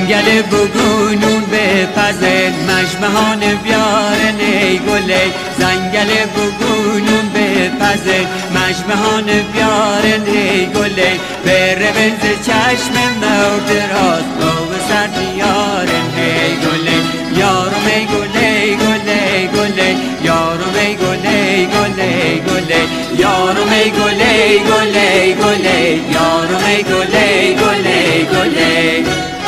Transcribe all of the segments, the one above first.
زنگل بگونون به پزل مجمهان بیارن ای گله زنگل بگونون به پزل مجمهان بیارن ای گله بره بنز چشم مرد راست با سر دیارن ای گله یارم ای گله گله گله یارم ای گله گله گله یارم ای گله گله گله یارم ای گله گله گله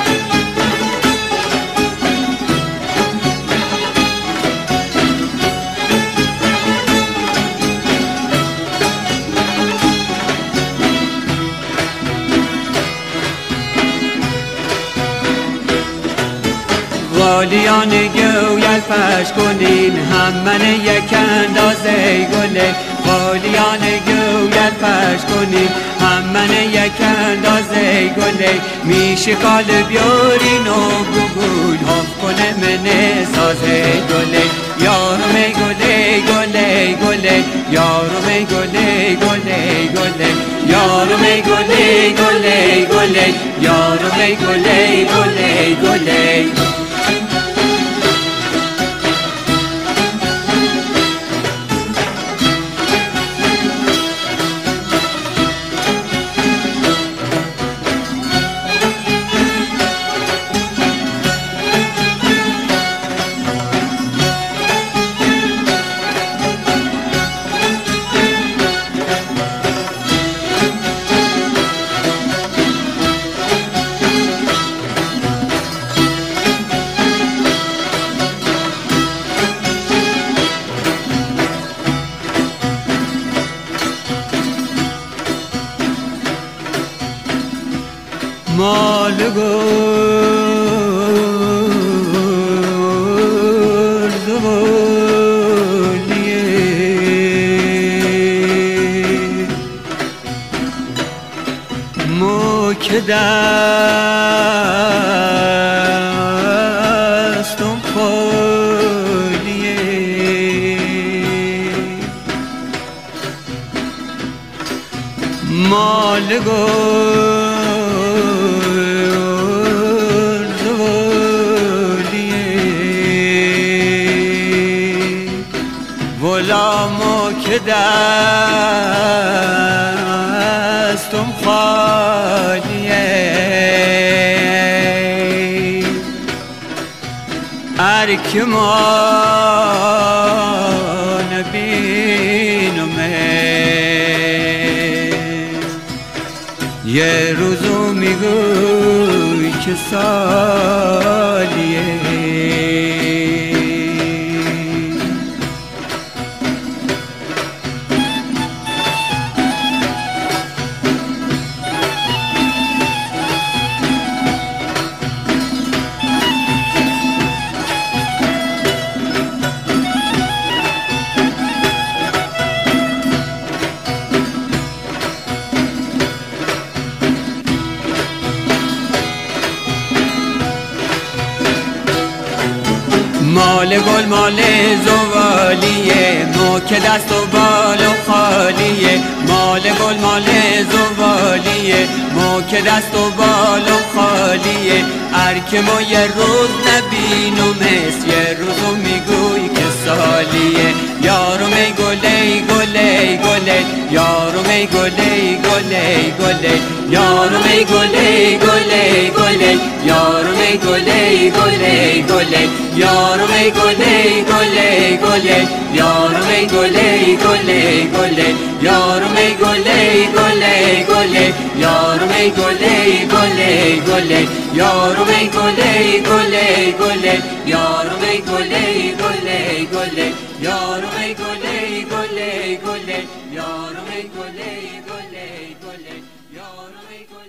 غالیان گوید پش کنین هم من یک اندازه گله غالیان گوید پش کنین هم من یک اندازه گله میشکال بیارین و بگوی هم کنه من سازه گله یارم گله گله گله یارم گله گله گله یارم گله گله گله یارم گله گله گله مال گرز ولیه مو که دستم خالیه مال غلامو که دستم خالیه ارک ما نبینمه یه روزو میگوی که سالیه مال گل مال زوالیه مو که دست و بال و خالیه مال گل مال زوالیه مو که دست و بال و خالیه ارک ما یه روز نبینمش یه روزو میگوی که سالیه یارم ای گله گله گله یارم ای گله گله گله یارم ای گله گله گله یارم ای گله گله گله یارم ای گله گله گله یارم ای گله گله گله یارم ای گله گله گله یارم ای گله گله گله یارم ای گله گله گله یارم ای گله گله گله یارم ای گله گله گله یارم ای گله گله گله یارم ای